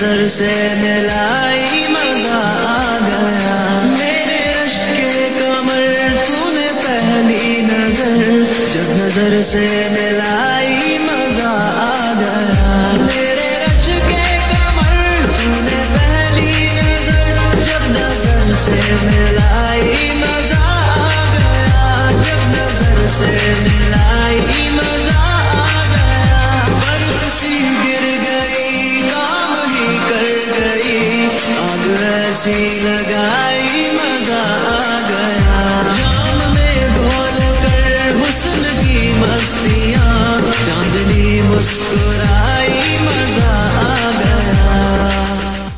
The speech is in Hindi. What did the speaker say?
नजर से मिलाई मजा आ गया। मेरे रश्क के कमर तूने पहली नजर, जब नजर से मिलाई मजा आ गया। मेरे रश्क के कमर तूने पहली नजर, जब नजर से मिलाई मजा आ गया। जब नजर से मिलाई मजा आ गया। बरसी गिर गई, काम ही कर गई, आग ऐसी लगाई मजा आ गया। जाम में घोल कर हुस्न की मस्तियाँ, चांदनी मुस्कुराई मजा